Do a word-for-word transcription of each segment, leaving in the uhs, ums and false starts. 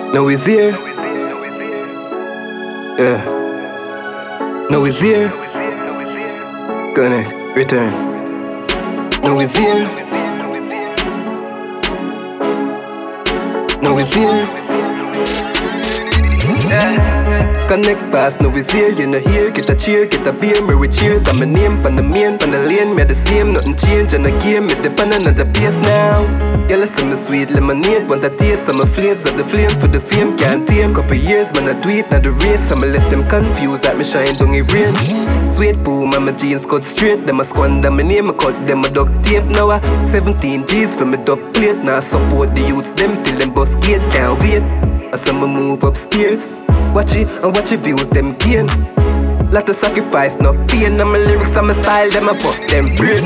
Now he's here. Yeah. Now he's here. Connect, return. Now he's here. Now he's here. Connect fast, now he's here. You know here, get a cheer, get a beer, Mary cheers. I'm a name, pan the main, pan the lane, me the same, nothing change. And again, me depend on the pace now. Girl, some sweet lemonade, want a taste. I'm a flaves of the flame for the fame, can't tame. Couple years, man, I do it, not the race. I'ma let them confused, like me shine, don't it rain. Sweet boom, I'm a jeans cut straight. Them a squander, my name, I cut them a duct tape. Now I seventeen G's for me dub plate. Now I support the youths, them till them bust gate, can't wait. As I'ma move upstairs, watch it and watch it views, them gain. Lot of sacrifice, no pain. I'm a lyrics, I'm a style, them a bust them brain.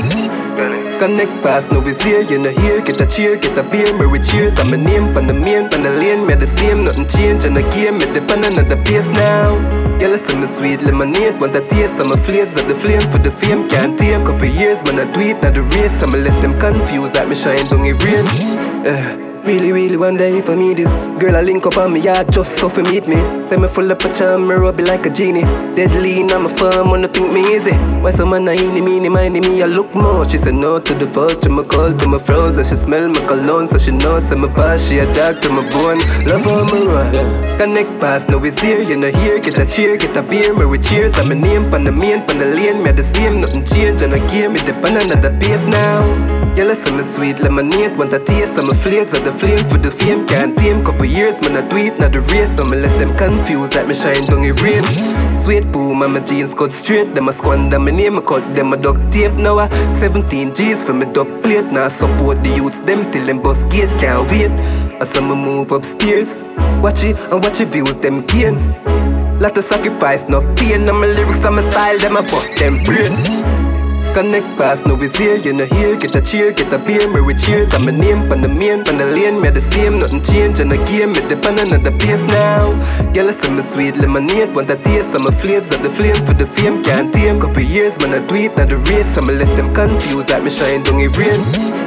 Connect fast, now he's here, you know here. Get a cheer, get a beer, Mary cheers. I'm a name, pan the main, pan the lane, me the same, nothing change. And again, me depend on the pace now. Girl, some sweet lemonade, want a taste. I'm a flaves of the flame for the fame, can't tame. Couple years, man, I do it, not the race. I'ma let them confused, like me shine, don't it rain. uh. Really, really wonder if I need this. Girl, I link up on me yard just so for meet me. Say me full up a charm, me rub it like a genie. Deadly in my farm, wanna think me easy. Why some man a eeny, meeny, miny me, I look more. She said no to the first, to my call, to my frozen. She smell my cologne, so she knows I'm a boss. She a dog to my bone, love her, me run. Yeah. Connect fast, now he's here, you know here. Get a cheer, get a beer, Mary cheers. I'm a name, pan the main, pan the lane. Me the same, nothing change. And again, me depend on the pace now. Girl, some sweet lemonade, want a taste. I'm a flaves of the flame for the fame, can't tame. Couple years, man, I do it, not the race. I'ma let them confused, like me shine, don't it rain. Sweet boom, I'm a jeans cut straight. Them a squander, my name, I cut them a duct tape. Now I seventeen G's for me dub plate. Now I support the youths, them till them bust gate, can't wait. As I'ma move upstairs, watch it and watch it views, them gain. Lot of sacrifice, no pain. I'm a lyrics, I'm a style, them a bust them brain. Connect fast, now he's here, you know here. Get a cheer, get a beer, Mary cheers. I'm a name, pan the main, pan the lane, me the same, nothing change. And again, me depend on the pace now. Girl, some sweet lemonade, want a taste. I'm a flaves of the flame for the fame, can't tame. Couple years, man, I do it, not the race. I'ma let them confused, like me shine, don't it rain.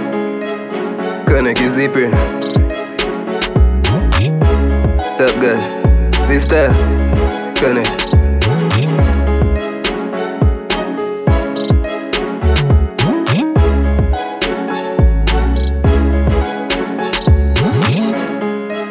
Connect is zipper. Top girl, this style, connect.